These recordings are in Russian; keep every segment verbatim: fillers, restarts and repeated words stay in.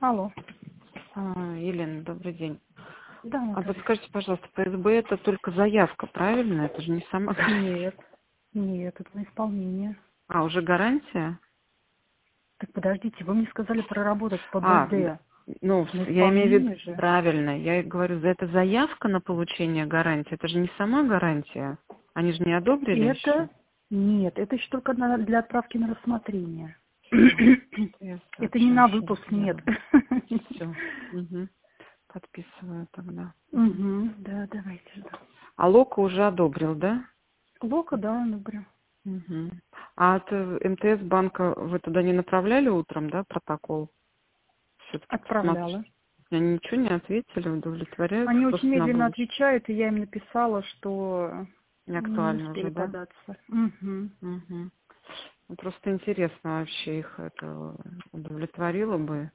Алло. А, Елена, добрый день. Да, А Наталья. подскажите, пожалуйста, П С Б это только заявка, правильно? Это же не сама гарантия. Нет, нет, это на исполнение. А, уже гарантия? Так подождите, вы мне сказали проработать по А, д- Б Д. ну, На я имею в виду, исполнение же. правильно, я и говорю, за это заявка на получение гарантии, это же не сама гарантия. Они же не одобрили еще? Это нет, это еще только на- для отправки на рассмотрение. Я Это не сообщаю, на сейчас выпуск, нет. сделаю. Все. Угу. Подписываю тогда. Мгм. Угу, да, давайте жду. А Лока уже одобрил, да? Лока, да, добрю. Угу. А от э, М Т С банка вы туда не направляли утром, да, протокол? Все-таки посмотрите. Отправляла. Они ничего не ответили, удовлетворяют, Они очень просто на медленно будущее. отвечают, и я им написала, что Не не актуально успели уже, да? податься. Угу. Угу. Ну, просто интересно вообще их это удовлетворило бы.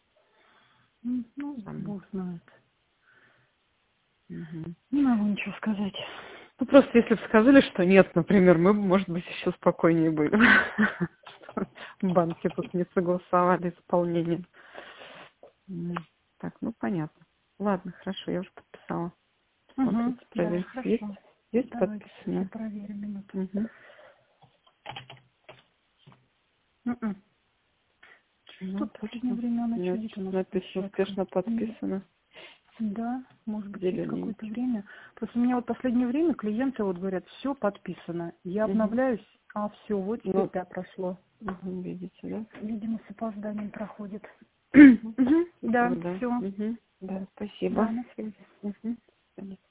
Ну, Сам. бог знает. Мгм. Не могу ничего сказать. Ну, просто если бы сказали, что нет, например, мы бы, может быть, еще спокойнее были. Что банки тут не согласовали исполнение. М, Так, ну, понятно. Ладно, хорошо, я уже подписала. Угу, Смотрите, да, проверьте. Есть? хорошо. Есть Давайте сейчас я подписано? проверю минуту. Угу. М-м. Ну, Что-то в последнее отлично. время она У меня чудит у нас с написано площадкой. успешно М, подписано. Да, может быть, через какое-то Зелененький. время. Просто у меня вот в последнее время клиенты вот говорят, все подписано. Я Угу. обновляюсь, а все, вот теперь Ну, да, прошло. угу, видите, да? Видимо, с опозданием проходит. Угу. Мгм, да, Супер, да. все. Угу. Да, Да, спасибо. на связи. Угу.